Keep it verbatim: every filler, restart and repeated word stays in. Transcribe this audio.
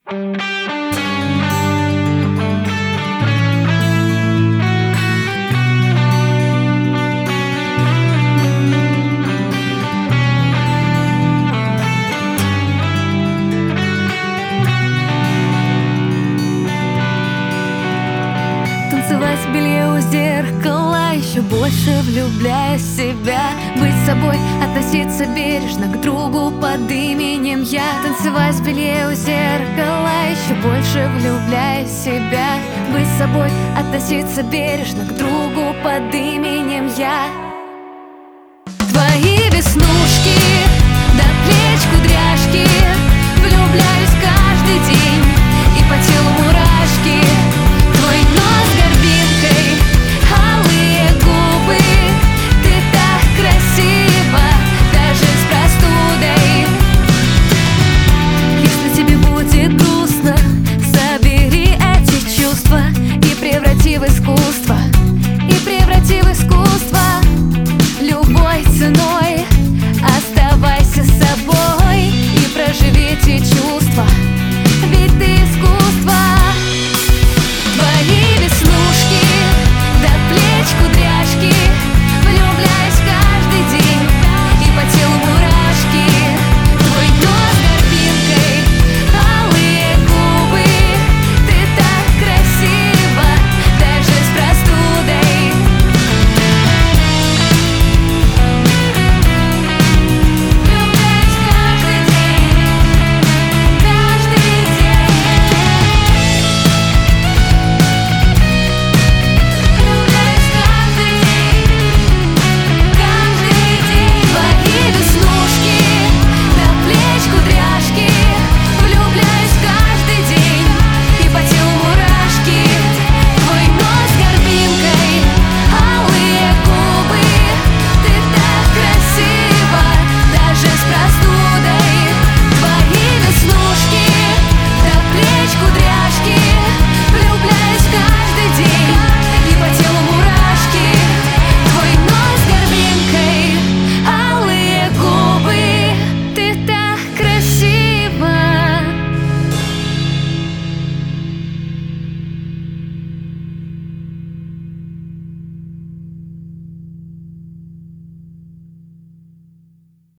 Танцевать в белье у зеркала, еще больше влюбляя в себя. Быть собой, относиться бережно к другу под именем я. Танцевать в белье у зеркала, еще больше влюбляя в себя. Быть собой, относиться бережно к другу под именем я.